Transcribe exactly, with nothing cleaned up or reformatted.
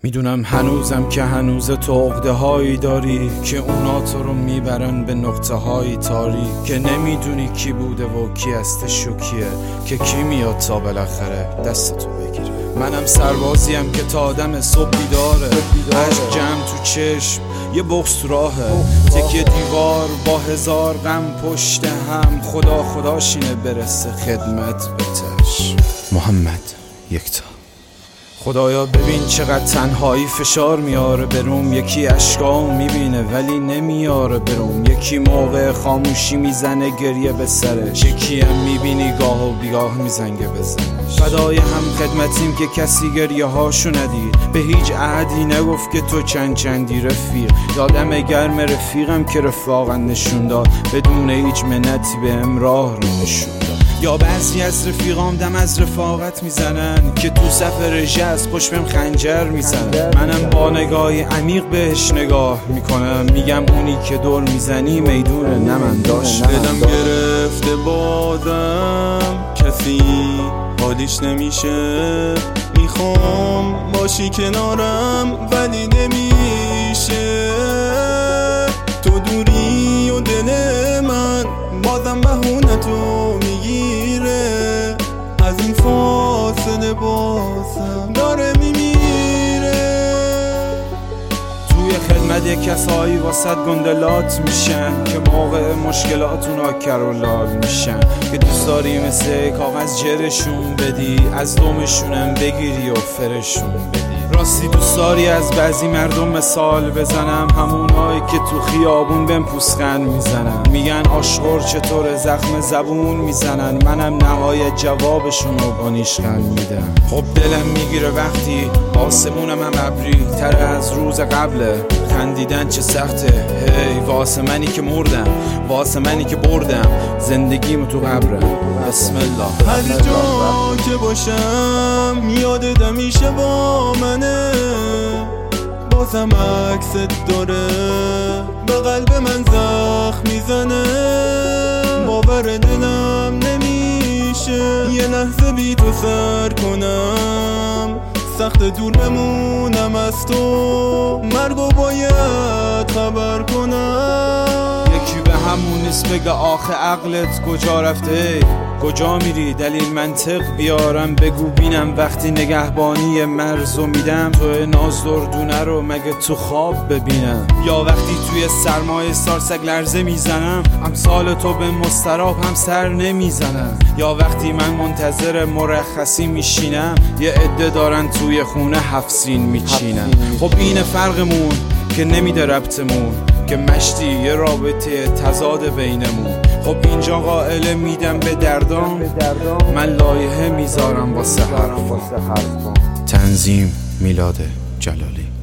میدونم هنوزم که هنوز تو عقده هایی داری که اونا تو رو میبرن به نقطه های تاری، که نمیدونی کی بوده و کی هستش و کیه، که کی میاد تا بالاخره دستتو بگیره. منم سربازیم که تا آدم صبح بیداره، عشق جمع تو چشم یه بغض تو راهه، تکیه دیوار با هزار غم پشت هم، خدا خداشینه برسه خدمت بتش. محمد یکتا. خدایا ببین چقدر تنهایی فشار میاره بروم، یکی اشکام میبینه ولی نمیاره بروم، یکی موقع خاموشی میزنه گریه به سرش، یکی هم میبینی گاه و بیگاه میزنگه بزنش. فدای هم خدمتیم که کسی گریه هاشو ندید، به هیچ عهدی نگفت که تو چند چندی رفیق، یادم گرم رفیقم که رفاقن نشون داد، بدون هیچ منتی به امراه رو نشون داد. یا بعضی از رفیقام دم از رفاقت میزنن که تو سفر جز پشت بهم خنجر میزنن، منم با نگاهی عمیق بهش نگاه میکنم، میگم اونی که دور میزنی میدونه نه من داشت. دلم گرفته بادم کسی حالیش نمیشه، میخوام باشی کنارم ولی نمیشه، تو دوری و دل من بازم بهونه تو میگیره، از این فاصله بازم داره میمیره. توی خدمت کسایی واسط گندلات میشن که موقع مشکلات اونا کرولال میشن، که دوست داری مثل کاغذ جرشون بدی، از دومشونم بگیری و فرشون بدی. راستی دوست داری از بعضی مردم مثال بزنم، همونایی که تو خیابون بهم پوسخند میزنن، میگن آشغر چطور زخم زبون میزنن، منم نهایت جوابشون رو با نیشخند میدم. خب دلم میگیره وقتی آسمونم هم ابری تر از روز قبله، خندیدن چه سخته، هی واسه منی که مردم، واسه منی که بردم زندگیمو تو قبرم. بسم الله. هر جا که باشم یادت همیشه با منه، بازم عکست داره به قلب من زخم میزنه، باور دلم نمیشه یه لحظه بی تو سر کنم، سخت دور بمونم از تو، مرگو باید خبر کنم. یکی به همون نیست بگه آخه عقلت کجا رفته، کجا میری دلیل منطق بیارم بگو بینم، وقتی نگهبانی مرزو میدم تو ناز دردونه رو مگه تو خواب ببینم، یا وقتی توی سرمایه سارسک لرزه میزنم امثال تو به مستراب هم سر نمیزنم، یا وقتی من منتظر مرخصی میشینم یه عده دارن توی خونه هفسین میچینم. خب اینه فرقمون که نمیده ربطمون، که مشتی یه رابطه تضاد بینمون. خب اینجا قائله میدم به دردام، من لایحه میذارم واسه حرفام. تنظیم میلاد جلالی.